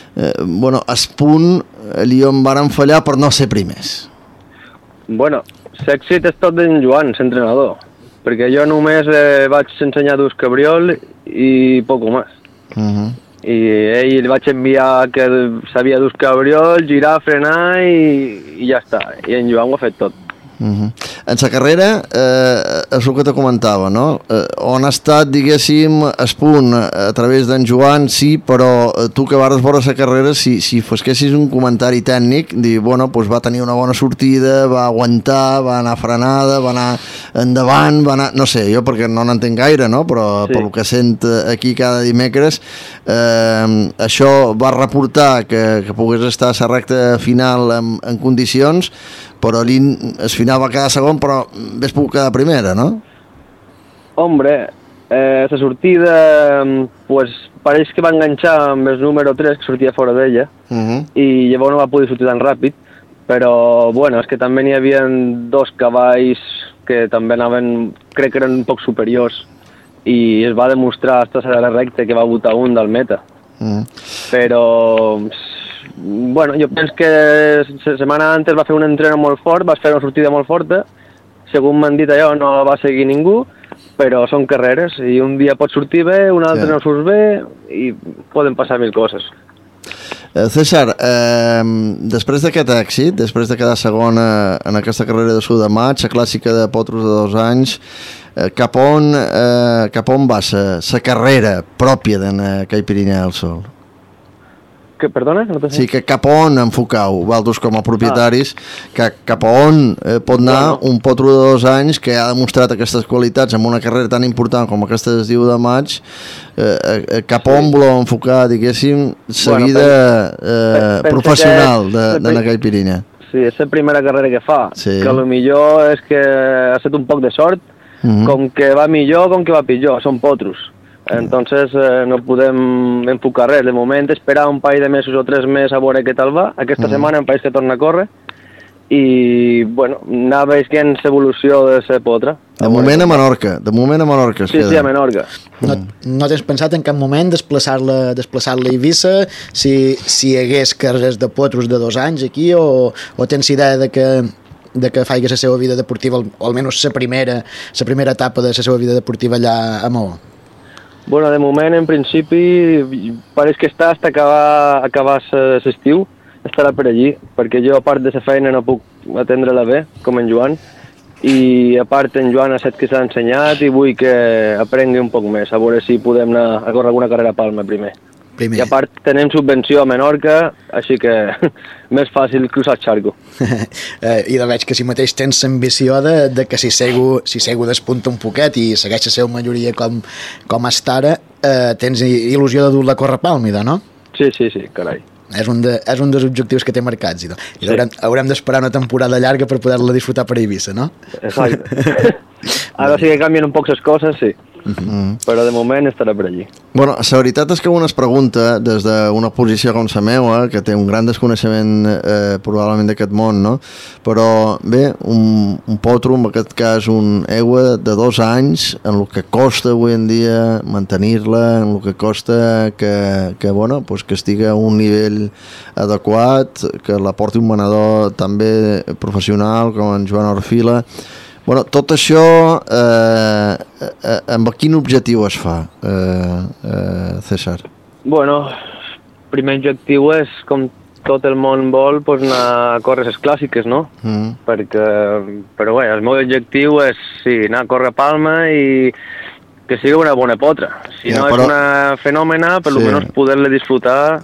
el punt on varen fallar per no ser primers? Bueno, l'èxit és tot d'en Joan, l'entrenador, perquè jo només vaig ensenyar d'ús cabriol i poc més. I ell li vaig enviar que sabia d'ús cabriol, girar, frenar i ja està. I en Joan ho ha fet tot. En la carrera, és el que te comentava, no? On ha estat, diguéssim, el punt a través d'en Joan, sí, però tu que vares veure la carrera, si fosquessis un comentari tècnic, dir, va tenir una bona sortida, va aguantar, va anar frenada, va anar endavant, va anar... No sé, jo perquè no n'entenc gaire, no? Però pel que sent aquí cada dimecres, això va reportar que pogués estar a la recta final en condicions, però el final va quedar segon, però ves pogut quedar primera, no? Hombre, la sortida, pareix que va enganxar amb el número 3, que sortia fora d'ella, i llavors no va poder sortir tan ràpid, però, és que també n'hi havia 2 cavalls que també anaven, crec que eren un poc superiors, i es va demostrar fins a la recta que va votar un del meta. Però... jo penso que la setmana antes va fer un entreno molt fort, va fer una sortida molt forta, segons m'han dit allò no la va seguir ningú, però són carreres i un dia pot sortir bé, un altre no surt bé i poden passar mil coses. César, després d'aquest èxit, després de quedar segona en aquesta carrera de Sud de Maig, la clàssica de Potros de 2 anys, cap on va la carrera pròpia d'en Caipirinha del Sol? Que, perdona? No sí, que cap on enfocau, vosaltres com a propietaris, cap on pot anar un potro de 2 anys que ha demostrat aquestes qualitats en una carrera tan important com aquesta es diu de maig, cap on voleu enfocar, diguéssim, la vida professional d'en Caipirinha? Sí, és la primera carrera que fa, que potser és que ha estat un poc de sort, com que va millor, com que va pitjor, són potros. Entonces no podem enfocar res, de moment esperar un parell de mesos o 3 mesos a veure què tal va. Aquesta setmana em pareix que torna a córrer i, bueno, anar veient l'evolució de la potra. De moment a Menorca es queda. Sí, a Menorca. No tens pensat en cap moment desplaçar-la a Eivissa si hi hagués carreres de potros de 2 anys aquí o tens idea de que faci la seva vida deportiva, o almenys la primera etapa de la seva vida deportiva allà a Maó? Bueno, de moment, en principi, pareix que està fins acabar l'estiu, estarà per allí, perquè jo, a part de la feina, no puc atendre-la bé, com en Joan, i a part en Joan ha set que s'ha ensenyat i vull que aprengui un poc més, a veure si podem anar a córrer alguna carrera a Palma primer. I a part tenem subvenció a Menorca, així que més fàcil cruzar el xarco. I de veig que si mateix tens l'ambició de que si Segu despunta un poquet i segueix la seva majoria com està ara, tens il·lusió de dur-la a córrer a Palma, no? Sí, carai. És un dels objectius que té marcats i haurem d'esperar una temporada llarga per poder-la disfrutar per Eivissa, no? Exacte. Ara sí que canvien un poc les coses, sí. Però de moment estarà per allí. Bueno, la veritat és que un es pregunta des d'una posició com la meva, que té un gran desconeixement probablement d'aquest món, no? Però bé, un potro, en aquest cas un egua de 2 anys, en el que costa avui en dia mantenir-la, en el que costa que estigui a un nivell adequat, que la porti un manador també professional com en Joan Orfila. Bueno, tot això, amb quin objectiu es fa, César? Bueno, el primer objectiu és, com tot el món vol, anar a córrer les clàssiques, no? Però bé, el meu objectiu és anar a córrer a Palma i que sigui una bona potra. Si no és una fenòmena, per almenys poder-la disfrutar.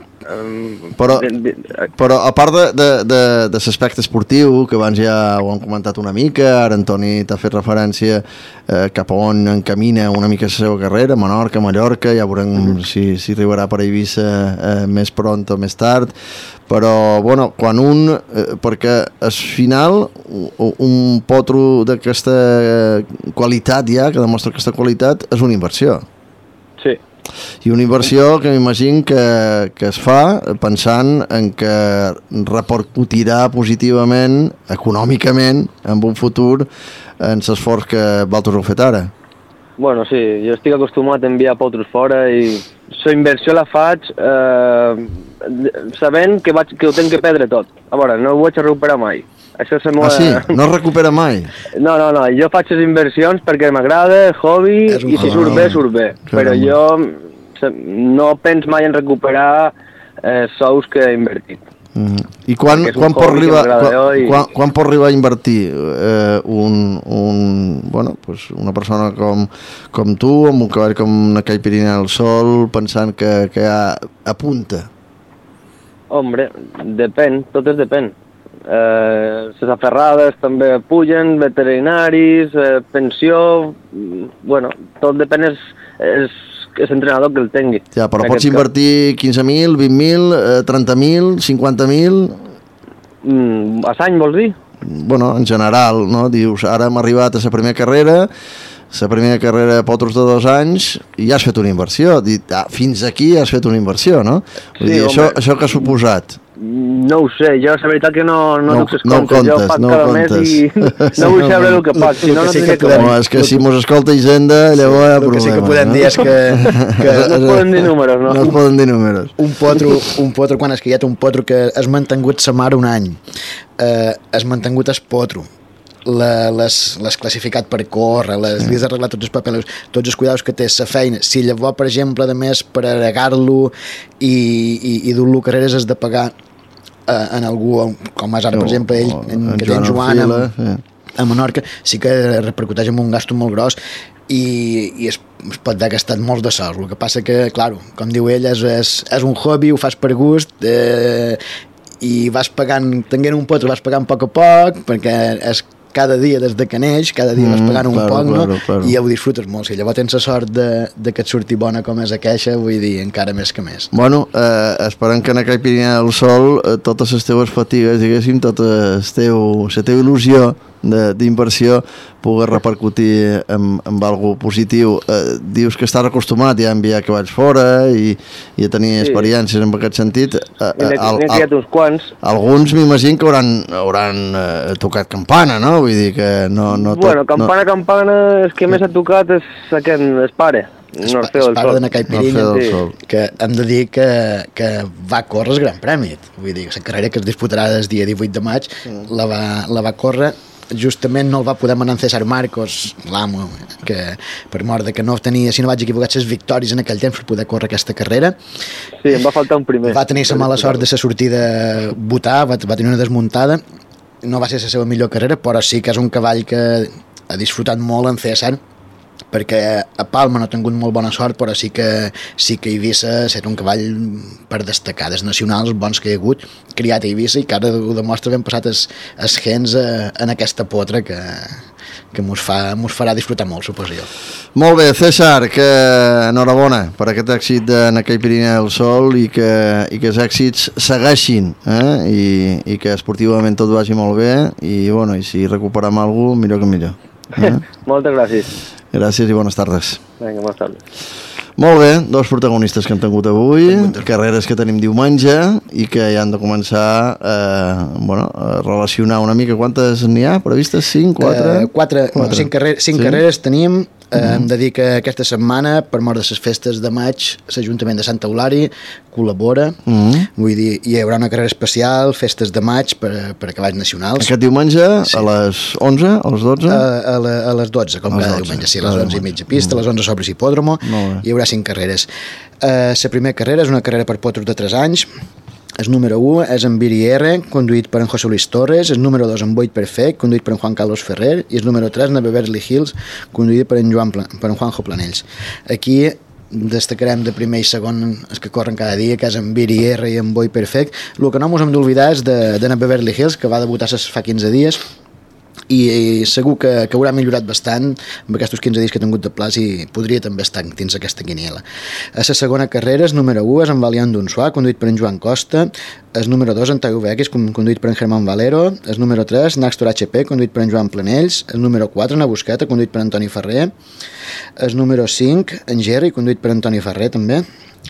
Però a part de l'aspecte esportiu, que abans ja ho han comentat una mica, ara Antoni t'ha fet referència cap a on encamina una mica la seva carrera, Menorca, Mallorca, ja veurem si arribarà per Eivissa més pront o més tard, però bueno, quan perquè al final un potro d'aquesta qualitat ja, que demostra aquesta qualitat, és una inversió. Sí. I una inversió que m'imagino que es fa pensant en que repercutirà positivament, econòmicament, en un futur, en l'esforç que vosaltres heu fet ara. Bueno, sí, jo estic acostumat a enviar potros fora i la inversió la faig sabent que ho tenc que perdre tot. A veure, no ho vaig a recuperar mai. Això és Ah, sí? No es recupera mai? No, jo faig les inversions perquè m'agrada, hobby, i si surt bé, surt bé. Però jo no penso mai en recuperar sous que he invertit. I quan pot arribar a invertir una persona com tu, amb un cavall com una Caipirinha del Sol, pensant que apunta? Hombre, depèn, tot depèn. Les aferrades també pugen, veterinaris, pensió, bueno, tot depèn és l'entrenador que el tingui. Ja, però pots invertir 15.000, 20.000, 30.000, 50.000? A l'any vols dir? Bueno, en general, no? Dius, ara hem arribat a la primera carrera de potros de 2 anys i ja has fet una inversió. Fins aquí has fet una inversió, no? Vull dir, això què ha suposat? No ho sé, jo la veritat que no duc les comptes, jo pac cada mes i no vull saber el que pac, si no tindria que veure. És que si mos escolta Hisenda, llavors hi ha problema. El que sí que podem dir és que no es poden dir números, no? No es poden dir números. Un potro, quan has criat un potro que has mantingut sa mare un any, has mantingut el potro, l'has classificat per córrer, li has arreglat tots els papers, tots els cuidados que té, la feina. Si llavors, per exemple, a més, per agregar-lo i dur-lo carreres has de pagar en algú, com és ara, per exemple, ell, que té en Joan a Menorca, sí que repercuteix en un gasto molt gros i es pot haver gastat molts de sols. El que passa que, clar, com diu ell, és un hobby, ho fas per gust, i vas pagant, tenint un pot, vas pagant a poc, perquè és cada dia des de que neix, cada dia vas pagant un poc, no? Claro. I ho disfrutes molt. Si llavors tens la sort de que et surti bona com és aquesta, vull dir, encara més que més. Bueno, esperem que en aquell Pirineu del Sol totes les teves fatigues, diguéssim, tota la teva il·lusió d'inversió pugui repercutir en algo positiu. Dius que estàs acostumat ja a enviar cavalls fora i a tenir experiències en aquest sentit. N'he criat uns quants. Alguns m'imagino que hauran tocat campana, no? Vull dir que no bueno, campana, és que més ha tocat és aquest, el pare. El pare de Caipirinha, que hem de dir que va córrer el Gran Premi. Vull dir, la carrera que es disputarà el dia 18 de maig la va córrer. Justament no el va poder manar en César Marcos, l'amo, que per mort de que no tenia, si no vaig equivocat, les victòries en aquell temps per poder córrer aquesta carrera. Sí, em va faltar un primer. Va tenir la mala sort de la sortida botar, va tenir una desmuntada, no va ser la seva millor carrera, però sí que és un cavall que ha disfrutat molt en César, perquè a Palma no ha tingut molt bona sort, però sí que Eivissa ha estat un cavall per destacar dels nacionals bons que hi ha hagut, criat a Eivissa, i que ara ho demostra ben passat els gens en aquesta potra que mos farà disfrutar molt, suposo jo. Molt bé, César, que enhorabona per aquest èxit en aquell Pirineu del Sol i que els èxits segueixin i que esportivament tot vagi molt bé i si recuperem alguna cosa, millor que millor. Moltes gràcies. Gràcies i bones tardes. Vinga, bones tardes. Molt bé, dos protagonistes que hem tingut avui, carreres que tenim diumenge i que ja han de començar a relacionar una mica. Quantes n'hi ha previstes? 5, 4? 5 carreres tenim. Hem de dir que aquesta setmana, per mort de les festes de maig, l'Ajuntament de Santa Eulària col·labora. Vull dir, hi haurà una carrera especial, festes de maig per a cavalls nacionals. Aquest diumenge a les 11, a les 12? A les 12, com cada diumenge. Sí, a les 11 i mitja pista, a les 11 sobre Hipòdromo. Hi haurà 5 carreres. La primera carrera és una carrera per potros de 3 anys. El número 1 és en Viri R, conduït per en José Luis Torres. El número 2 en Boit Perfect, conduït per en Juan Carlos Ferrer. I el número 3 en Beverly Hills, conduït per en Juanjo Planells. Aquí destacarem de primer i segon els que corren cada dia, que és en Viri R i en Boit Perfect. El que no ens hem d'oblidar és de Beverly Hills, que va debutar fa 15 dies, i segur que haurà millorat bastant amb aquests 15 dies que ha tingut de plaç i podria també estar dins aquesta quiniela. A la segona carrera, el número 1 és en Valiant d'Unsuà, conduït per en Joan Costa. El número 2 en TVX, conduït per en Germán Valero. El número 3 Naxtor HP, conduït per en Joan Planells. El número 4 en Busqueta, conduït per Antoni Ferrer. El número 5 en Jerry, conduït per Antoni Ferrer també.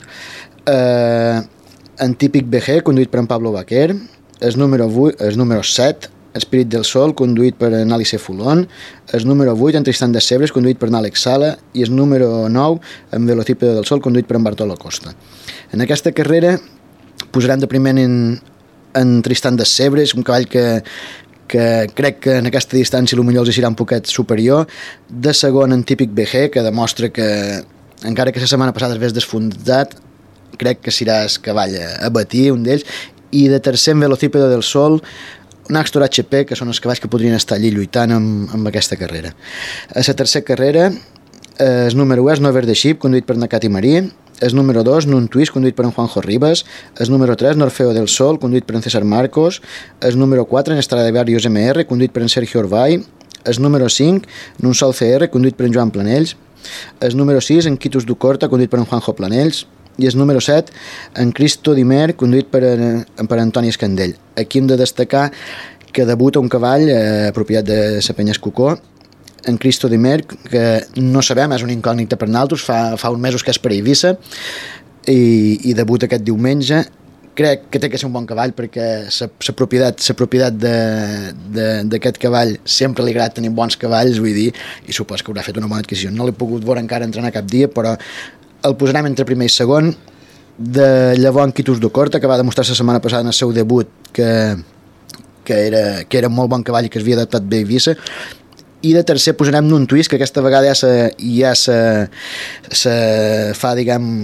En Típic BG, conduït per en Pablo Baquer. El número 7 Espírit del Sol, conduït per en Alice Fulon. El número 8 en Tristan de Sebres, conduït per en Àlex Sala. I el número 9 en Velocípedo del Sol, conduït per en Bartolo Costa. En aquesta carrera posarem de primer en Tristan de Sebres, un cavall que crec que en aquesta distància potser els serà un poquet superior. De segon en Típic BG, que demostra que encara que la setmana passada es vés desfondat, crec que serà el cavall a batir, un d'ells. I de tercer en Velocípedo del Sol, Naxtor HP, que són els cavalls que podrien estar allí lluitant amb aquesta carrera. A la tercera carrera, el número 1 és Nover de Ship, conduït per Nakati Marí. El número 2, Nun Twist, conduït per en Juanjo Ribas. El número 3, Norfeo del Sol, conduït per en César Marcos. El número 4, en Stradivarius MR, conduït per en Sergio Orbay. El número 5, Nun Sol CR, conduït per en Joan Planells. El número 6, en Quitus Ducorta, conduït per en Juanjo Planells. I el número 7, en Cristo Dimer, conduït per Antoni Escandell. Aquí hem de destacar que debuta un cavall propietat de la penya Escucó, en Cristo Dimer, que no sabem, és una incògnita per nosaltres, fa uns mesos que és per Eivissa, i debuta aquest diumenge. Crec que té que ser un bon cavall perquè la propietat d'aquest cavall sempre li agrada tenir bons cavalls, vull dir, i supos que haurà fet una bona adquisició. No l'he pogut veure encara entrenar cap dia, però el posarem entre primer i segon. De llavors en Quitus Ducorta, que va demostrar la setmana passada en el seu debut que que era molt bon cavall i que es havia adaptat bé a Eivissa. I de tercer posarem un twist, que aquesta vegada ja se fa, diguem,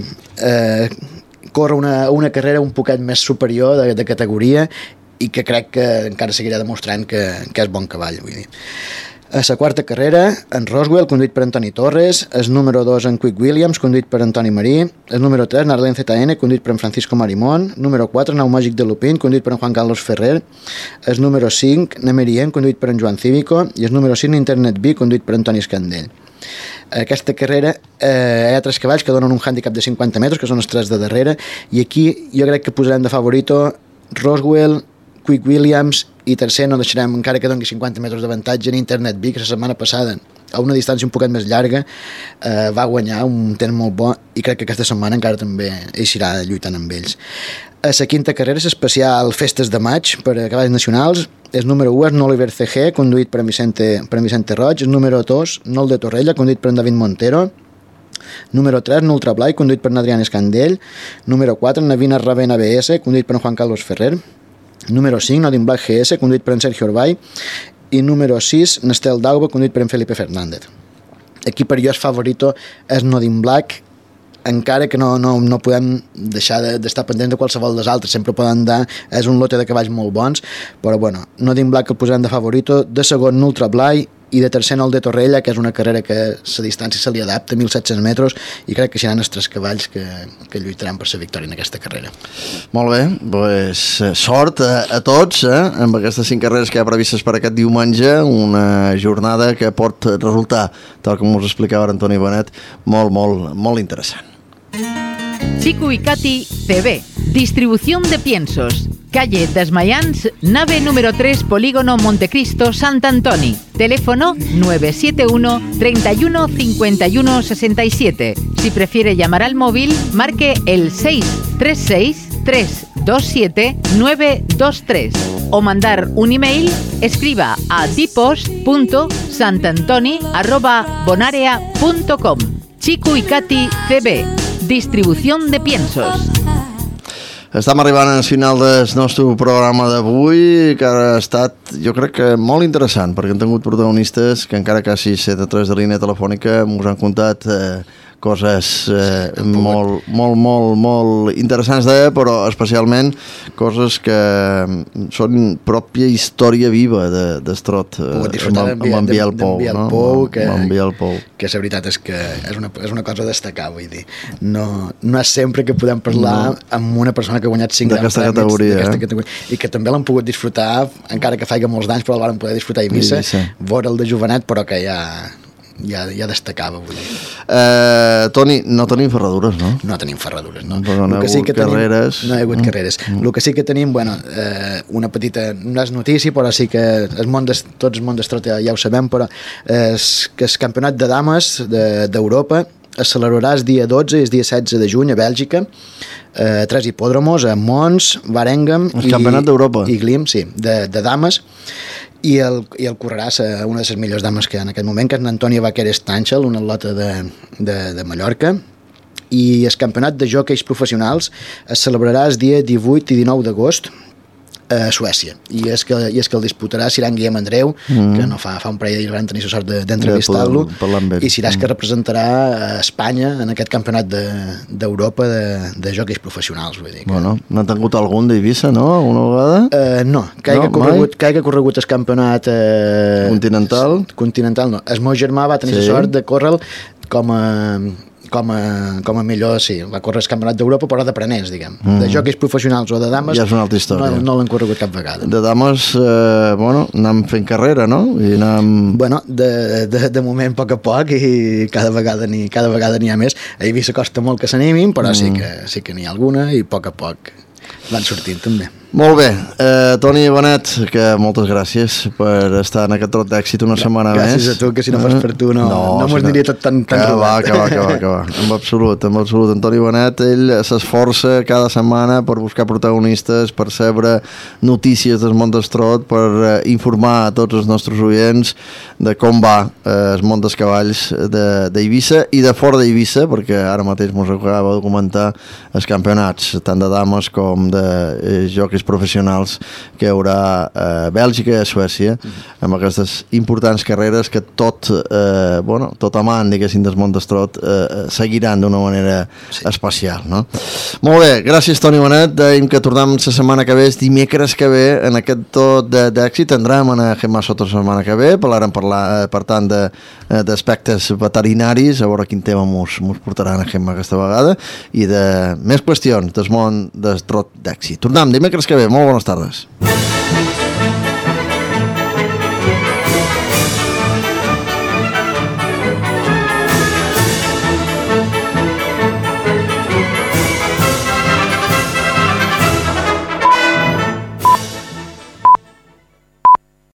córrer una carrera un poquet més superior de categoria i que crec que encara seguirà demostrant que és bon cavall, vull dir. A la quarta carrera, en Roswell, conduït per Antoni Torres, el número 2 en Quick Williams, conduït per Antoni Marí, el número 3 Narlen ZN, conduït per en Francisco Marimón, número 4 Nau Màgic de Lupín, conduït per en Juan Carlos Ferrer, el número 5 Nemerien, conduït per en Joan Cívico, i el número 6 Internet B, conduït per Antoni Escandell. Aquesta carrera hi ha 3 cavalls que donen un hàndicap de 50 metres, que són els 3 de darrere, i aquí jo crec que posarem de favorito Roswell, Quick Williams, i tercer no deixarem, encara que doni 50 metres d'avantatge, en Internet B, que la setmana passada a una distància un poquet més llarga va guanyar un temps molt bo, i crec que aquesta setmana encara també eixirà lluitant amb ells. A la quinta carrera és especial Festes de Maig per a cavalls nacionals. El número 1 és Noliver CG, conduït per Vicente Roig. El número 2 Nol de Torrella, conduït per en David Montero. Número 3 Nultra Blai, conduït per en Adrián Escandell. Número 4 Navina Ravena BS, conduït per en Juan Carlos Ferrer. Número 5, Nodin Black GS, conduït per en Sergio Orbay, i número 6, Nestel Dauba, conduït per en Felipe Fernández. Aquí per jo el favorito és Nodin Black, encara que no podem deixar d'estar pendents de qualsevol dels altres, sempre poden dar, és un lote de cavalls molt bons, però bueno, Nodin Black el posarem de favorito, de segon Nultra Blai, i de tercer Nol de Torrella, que és una carrera que la distància se li adapta, 1.700 metres, i crec que seran els 3 cavalls que lluitaran per la victòria en aquesta carrera. Molt bé, doncs sort a tots amb aquestes 5 carreres que hi ha previstes per aquest diumenge, una jornada que pot resultar, tal com us explicava Antoni Bonet, molt, molt, molt interessant. Chico y Katy CB, distribución de piensos, calle Desmayans, nave número 3, Polígono Montecristo, Sant Antoni, teléfono 971 31 51 67. Si prefiere llamar al móvil, marque el 636 327 923 o mandar un email, escriba a tipos.santantoni@bonarea.com. Chico y Katy CB, distribución de piensos. Estem arribant al final del nostre programa d'avui, que ha estat, jo crec que molt interessant, perquè hem tingut protagonistes que encara quasi set a través de línia telefònica ens han contat coses molt interessants però especialment coses que són pròpia història viva d'Estrot amb en Biel Pou, que la veritat és que és una cosa a destacar, vull dir, no és sempre que podem parlar amb una persona que ha guanyat 5 grans premis d'aquesta categoria, i que també l'han pogut disfrutar, encara que faci molts d'anys, però el van poder disfrutar a Eivissa, veure el de jovenet, però que ja destacava, vull dir. Toni, no tenim ferradures, no? No tenim ferradures, no. Però no hi ha hagut carreres. No hi ha hagut carreres. El que sí que tenim, una petita, no és notícia, però sí que tots el món d'Estrot ja ho sabem, però és que el campionat de dames d'Europa es celebrarà el dia 12 i el dia 16 de juny a Bèlgica, 3 hipòdromos, a Mons, Waregem i Campionat d'Europa i Glim, sí, de dames, i el correrà una de les millors dames que hi ha en aquest moment, que és Antònia Vaqueres Tànxel, una atleta de Mallorca, i el campionat de jòqueis professionals es celebrarà el dia 18 i 19 d'agost a Suècia, i és que el disputarà Siran Guillem Andreu, que no fa un parell de dies van tenir la sort d'entrevistar-lo, i Siràs que representarà a Espanya en aquest campionat d'Europa de jòqueis professionals, vull dir que... Bueno, n'han tingut algun d'Eivissa, no? Alguna vegada? No, que hagi corregut el campionat continental no. El meu germà va tenir la sort de córrer com a millor, sí, va córrer el campionat d'Europa, però d'aprenents, diguem. De jòqueis professionals o de dames, ja és una altra història. No l'han corregut cap vegada. De dames, anem fent carrera, no? I Bueno, de moment a poc, i cada vegada n'hi ha més. A Eivissa costa molt que s'animin, però sí que n'hi ha alguna, i a poc van sortint també. Molt bé, Toni Bonet, que moltes gràcies per estar en aquest trot d'èxit una setmana més. Gràcies a tu, que si no fos per tu no mos aniria tot tan robat. Que va. En absolut. Antoni Bonet, ell s'esforça cada setmana per buscar protagonistes, per rebre notícies del món d'Estrot, per informar a tots els nostres oients de com va el món dels cavalls d'Eivissa i de fora d'Eivissa, perquè ara mateix mos acaba de comentar els campionats, tant de dames com de jocs circuits professionals que hi haurà a Bèlgica i a Suècia, amb aquestes importants carreres que tot amant, diguéssim, del món d'estrot seguiran d'una manera especial, no? Molt bé, gràcies Toni Bonet, deim que tornem la setmana que ve, dimecres que ve, en aquest tot d'èxit, tindrem a Gemma Soto la setmana que ve, parlarem per tant d'aspectes veterinaris, a veure quin tema mos portaran a Gemma aquesta vegada, i de més qüestions del món d'estrot d'èxit. Tornem dimecres que ve, molt bones tardes.